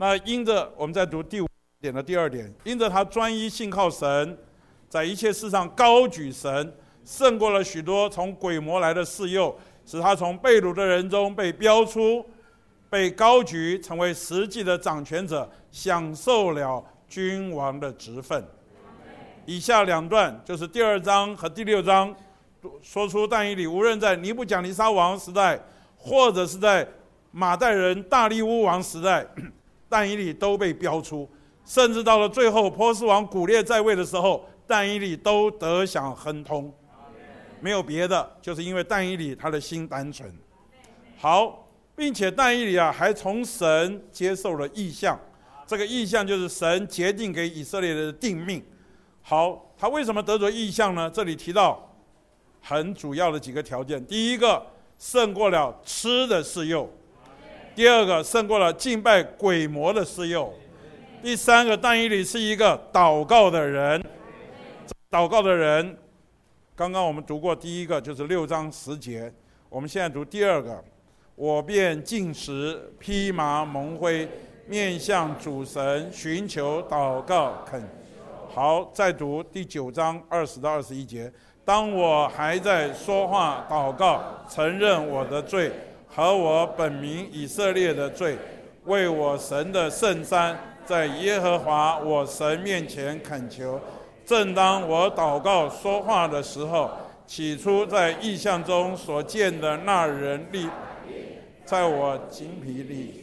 那因着我们在读第5点的第2点，因着他专一信靠神，在一切事上高举神，胜过了许多从鬼魔来的试诱，使他从被掳的人中被标出，被高举，成为实际的掌权者，享受了君王的职分。以下2段就是第2章和第6章，说出但以理无论在尼布甲尼撒王时代，或者是在马代人大利乌王时代，但以理都被标出，甚至到了最后波斯王古列在位的时候，但以理都得享亨通。没有别的，就是因为但以理他的心单纯。好，并且但以理还从神接受了异象，这个异象就是神决定给以色列人的定命。好，他为什么得着异象呢？这里提到很主要的几个条件：第一个，胜过了吃的试诱；第二个，胜过了敬拜鬼魔的试诱；第三个，但以理是一个祷告的人。祷告的人，刚刚我们读过第一个，就是6章10节。我们现在读第2个，我便禁食，披麻蒙灰，面向主神，寻求祷告恳。好，再读第9章20到21节。当我还在说话祷告，承认我的罪和我本民以色列的罪，为我神的圣山，在耶和华我神面前恳求。正当我祷告说话的时候，起初在异象中所见的那人立在我精疲里。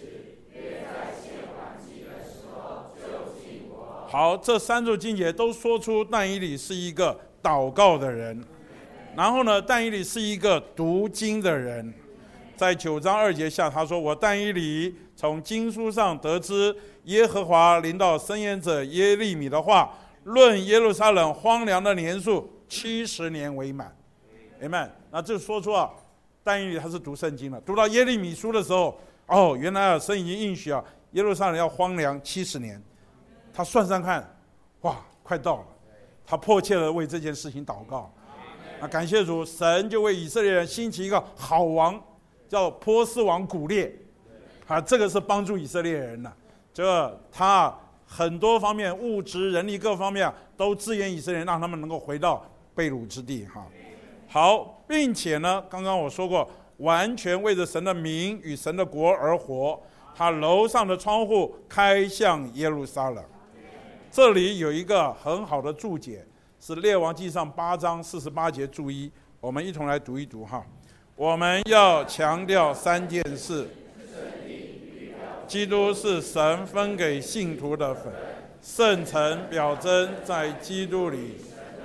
好，这3处经节都说出但以理是一个祷告的人。然后呢，但以理是一个读经的人。在9章2节下，他说：我但以理从经书上得知耶和华临到申言者耶利米的话，论耶路撒冷荒凉的年数70年为满。Amen。那这说出但以理他是读圣经了。读到耶利米书的时候，原来神已经应许耶路撒冷要荒凉70年。他算算看，哇，快到了。他迫切的为这件事情祷告。那感谢主，神就为以色列人兴起一个好王，叫波斯王古列。这个是帮助以色列人的。这他很多方面，物质、人力各方面都支援以色列人，让他们能够回到被掳之地。好，并且呢，刚刚我说过，完全为着神的名与神的国而活。他楼上的窗户开向耶路撒冷。这里有一个很好的注解，是列王纪上8章48节注一，我们一同来读一读我们要强调3件事：基督是神分给信徒的份，圣城表征在基督里，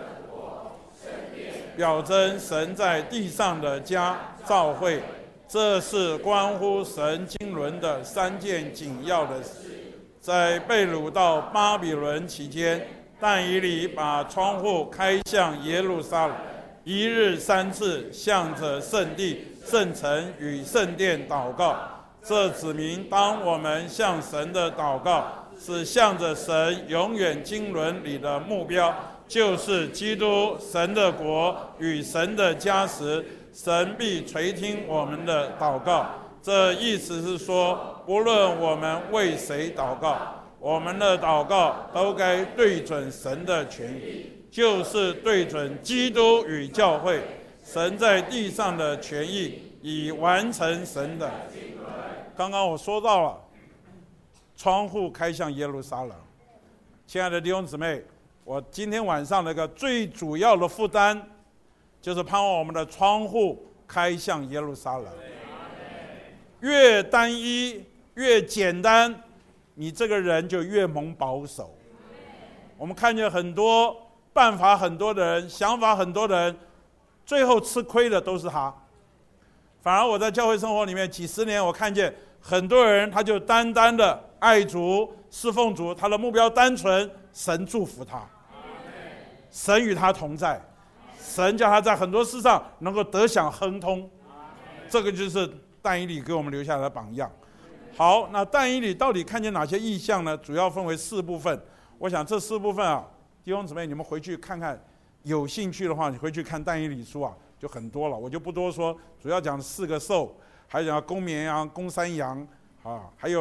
表征神在地上的家召会。这是关乎神经纶的3件紧要的事。在被掳到巴比伦期间，但以理把窗户开向耶路撒冷，1日3次向着圣地、圣城与圣殿祷告。这指明当我们向神的祷告是向着神永远经纶里的目标，就是基督、神的国与神的家时，神必垂听我们的祷告。这意思是说，不论我们为谁祷告，我们的祷告都该对准神的权益，就是对准基督与教会，神在地上的权益，以完成神的。刚刚我说到了，窗户开向耶路撒冷。亲爱的弟兄姊妹，我今天晚上那个最主要的负担，就是盼望我们的窗户开向耶路撒冷。越单一越简单，你这个人就越蒙保守。我们看见很多办法很多的人，想法很多的人，最后吃亏的都是他。反而我在教会生活里面几十年，我看见很多人他就单单的爱主侍奉主，他的目标单纯，神祝福他，神与他同在，神叫他在很多事上能够得享亨通。这个就是但以理给我们留下来的榜样。好，那但以理到底看见哪些异象呢？主要分为4部分。我想这4部分弟兄姊妹你们回去看看，有兴趣的话你回去看但以理书就很多了，我就不多说。主要讲4个兽，还讲公绵羊、公山羊还有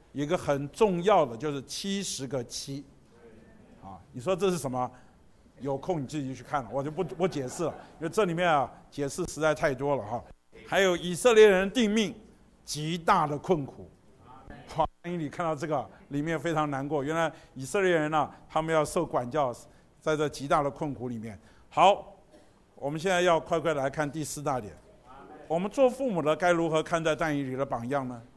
有一个很重要的就是70个7，你说这是什么？有空你自己去看了，我就不解释了，因为这里面解释实在太多了哈。还有以色列人定命极大的困苦，欢迎你看到这个里面非常难过，原来以色列人他们要受管教，在这极大的困苦里面。好，我们现在要快快来看第4大点，我们做父母的该如何看待但以理的榜样呢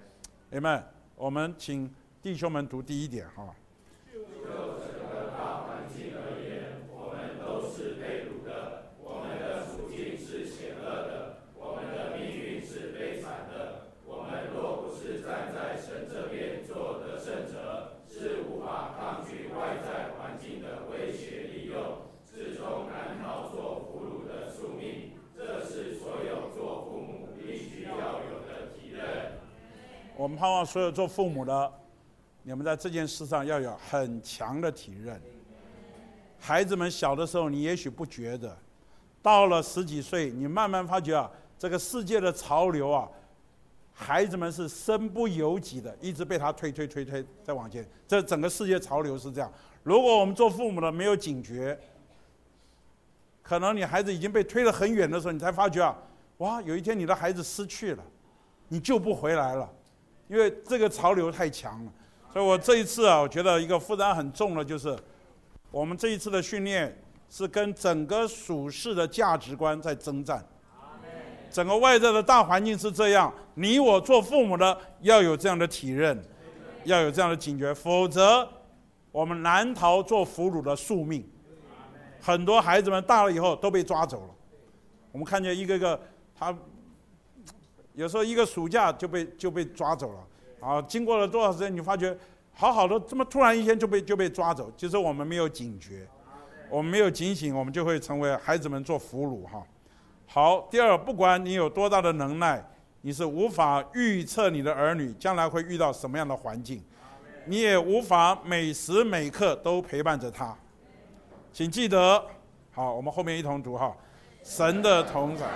？Amen。我们请弟兄们读第1点哈。 就整个大环境而言，我们都是被掳的，我们的处境是险恶的，我们的命运是悲惨的。我们若不是站在神这边做得胜者，是无法抗拒外在环境的威胁利诱，最终难逃做俘虏的宿命。这是所有做父母必须要有的体认。 我们盼望所有做父母的，你们在这件事上要有很强的体认。孩子们小的时候你也许不觉得，到了10几岁你慢慢发觉这个世界的潮流孩子们是身不由己的，一直被他推再往前，这整个世界潮流是这样。如果我们做父母的没有警觉，可能你孩子已经被推得很远的时候，你才发觉哇，有一天你的孩子失去了，你救不回来了，因为这个潮流太强了。所以我这一次我觉得一个负担很重的就是，我们这一次的训练是跟整个属世的价值观在征战。整个外在的大环境是这样，你我做父母的要有这样的体认，要有这样的警觉，否则我们难逃做俘虏的宿命。很多孩子们大了以后都被抓走了，我们看见一个个，他有时候一个暑假就被抓走了，经过了多少时间，你发觉好好的，这么突然一天就被抓走，就是我们没有警觉，我们没有警醒，我们就会成为孩子们做俘虏哈。好，第二，不管你有多大的能耐，你是无法预测你的儿女将来会遇到什么样的环境，你也无法每时每刻都陪伴着他。请记得，好，我们后面一同读哈。神的同在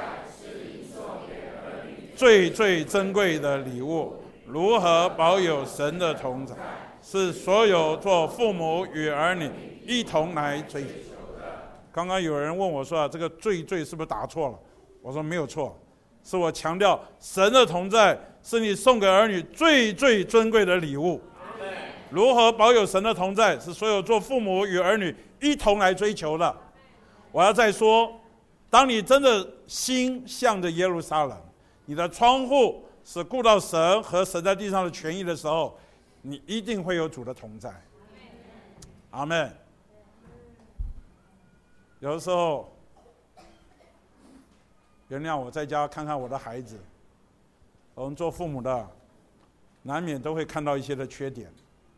最最珍贵的礼物，如何保有神的同在，是所有做父母与儿女一同来追求。刚刚有人问我说这个最最是不是打错了？我说没有错，是我强调神的同在是你送给儿女最最珍贵的礼物。如何保有神的同在，是所有做父母与儿女一同来追求的。我要再说，当你真的心向着耶路撒冷，你的窗户是顾到神和神在地上的权益的时候，你一定会有主的同在。阿们。有的时候，原谅我在家看看我的孩子，我们做父母的难免都会看到一些的缺点，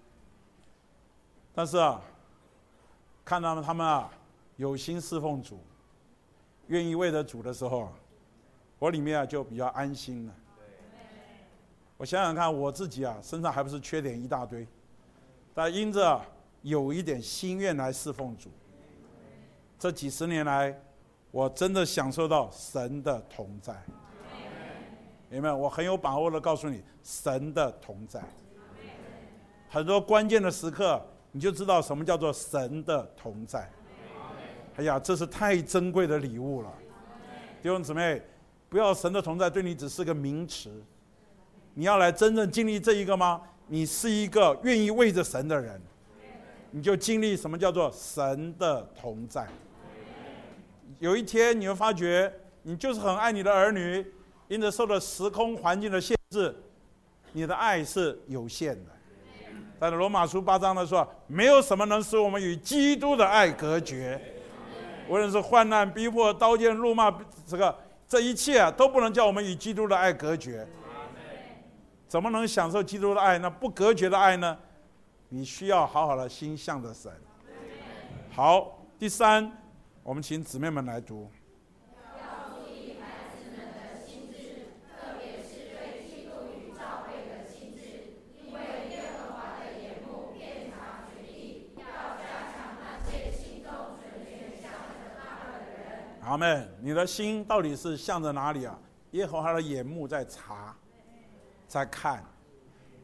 但是看到他们有心侍奉主，愿意为着主的时候，我里面就比较安心了。我想想看，我自己身上还不是缺点一大堆，但因着有一点心愿来侍奉主，这几十年来，我真的享受到神的同在。明白？我很有把握的告诉你，神的同在。很多关键的时刻，你就知道什么叫做神的同在。哎呀，这是太珍贵的礼物了。弟兄姊妹，不要神的同在对你只是个名词，你要来真正经历这一个吗？你是一个愿意为着神的人，你就经历什么叫做神的同在。有一天你会发觉，你就是很爱你的儿女，因着受了时空环境的限制，你的爱是有限的。但是罗马书8章的说，没有什么能使我们与基督的爱隔绝，无论是患难、逼迫、刀剑、辱骂，这一切都不能叫我们与基督的爱隔绝。怎么能享受基督的爱呢？不隔绝的爱呢？你需要好好的心向着神。好，第3，我们请姊妹们来读。 要注意孩子们的心智，特别是对基督与教会的心智，因为耶和华的眼目遍察全地，要加强那些心中存全向着他的人。 阿们。你的心到底是向着哪里耶和华的眼目在查，在看。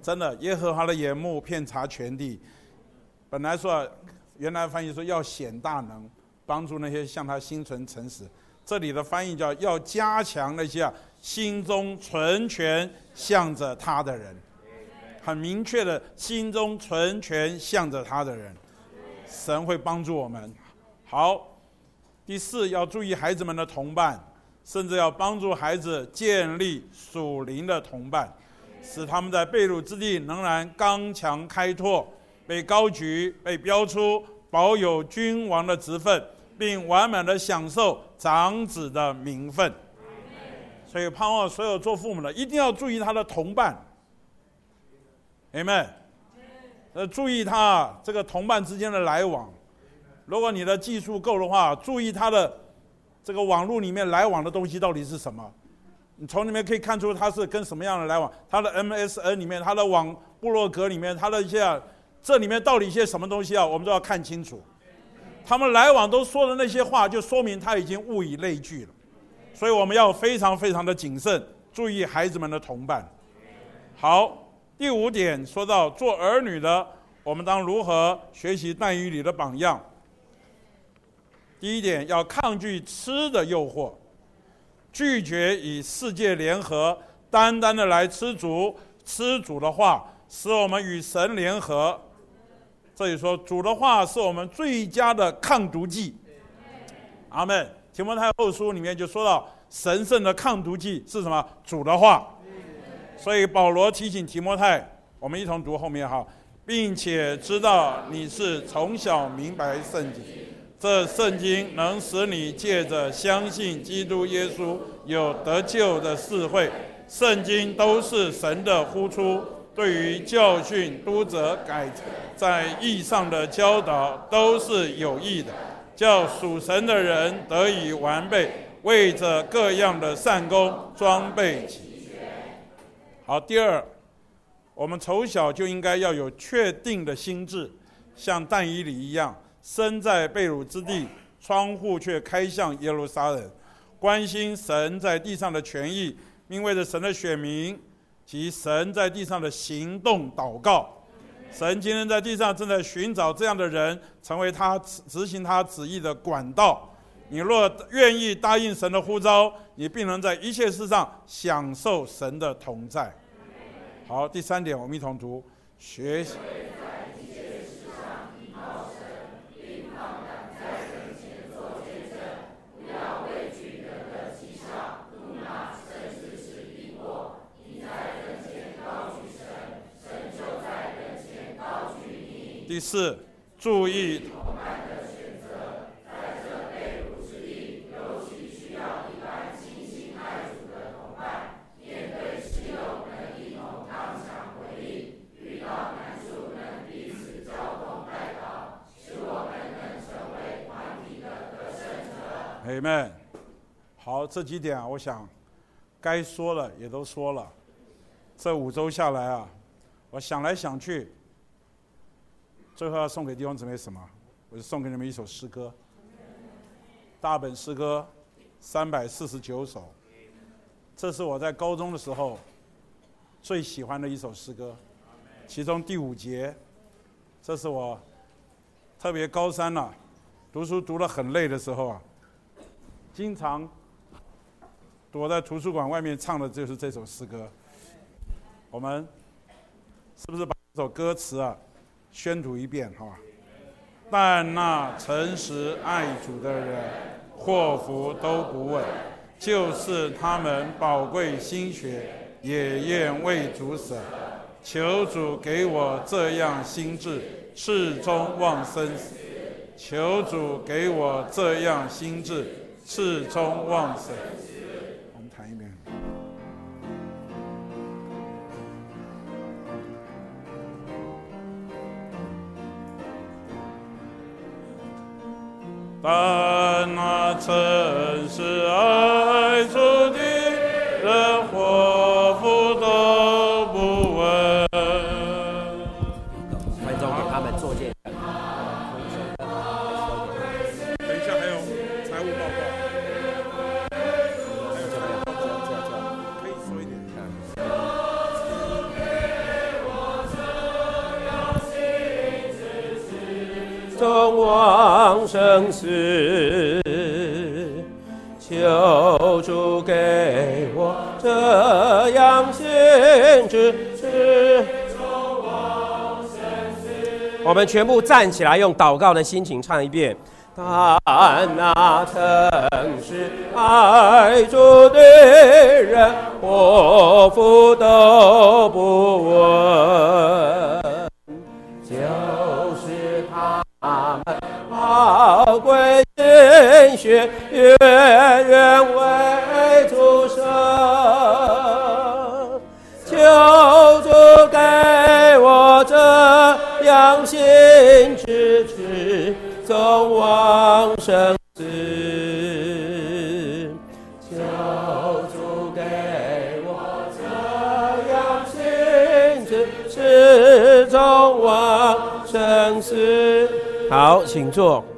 真的，耶和华的眼目遍察全地。本来说，原来翻译说要显大能，帮助那些向他心存诚实。这里的翻译叫要加强那些心中纯全向着他的人，很明确的，心中纯全向着他的人，神会帮助我们。好，第四，要注意孩子们的同伴，甚至要帮助孩子建立属灵的同伴，使他们在被掳之地仍然刚强开拓，被高举，被标出，保有君王的职分，并完满的享受长子的名分。所以盼望所有做父母的一定要注意他的同伴。Amen。注意他这个同伴之间的来往。如果你的技术够的话，注意他的这个网络里面来往的东西到底是什么。你从里面可以看出他是跟什么样的来往，他的 MSN 里面，他的网部落格里面，他的一些这里面到底一些什么东西我们都要看清楚。他们来往都说的那些话，就说明他已经物以类聚了。所以我们要非常非常的谨慎，注意孩子们的同伴。好，第5点说到做儿女的，我们当如何学习但以理的榜样。第1点，要抗拒吃的诱惑，拒绝与世界联合，单单的来吃主的话，使我们与神联合。这里说主的话是我们最佳的抗毒剂。阿们。提摩太后书里面就说到神圣的抗毒剂是什么？主的话。所以保罗提醒提摩太，我们一同读后面并且知道你是从小明白圣经，这圣经能使你借着相信基督耶稣有得救的智慧。圣经都是神的呼出，对于教训、督责、改正，在义上的教导都是有益的，叫属神的人得以完备，为着各样的善功装备齐全。好，第2，我们从小就应该要有确定的心志，像但以理一样，身在被掳之地，窗户却开向耶路撒冷，关心神在地上的权益，并为着神的选民及神在地上的行动祷告。神今天在地上正在寻找这样的人，成为他执行他旨意的管道。你若愿意答应神的呼召，你必能在一切事上享受神的同在。好，第3点，我们一同读学习。第4，注意同伴的选择，在这被掳之地，尤其需要一般倾心爱主的同伴，面对试用能一同刚强回应，遇到难处能彼此交通代祷，使我们能成为团体的得胜者。Amen。好，这几点我想该说的也都说了。这5周下来我想来想去。最后要送给弟兄姊妹什么？我就送给你们一首诗歌，大本诗歌349首。这是我在高中的时候最喜欢的一首诗歌，其中第5节，这是我特别高3读书读得很累的时候经常躲在图书馆外面唱的就是这首诗歌。我们是不是把这首歌词宣读一遍但那诚实爱主的人，祸福都不问，就是他们宝贵心血，也愿为主舍。求主给我这样心志，始终忘生死。求主给我这样心志，始终忘生死。我们弹一遍。但那诚实爱主的人，祸福都不问。 观众给他们做见证。 等一下还有财务报告，可以说一点。 终往生死。求主给我这样心志。我们全部站起来，用祷告的心情唱一遍。但那曾是爱主的人，祸福都不闻，就是他们宝贵心血，愿为主舍。求主给我这样心志，终往生死。求主给我这样心志，始终往生死。好，请坐。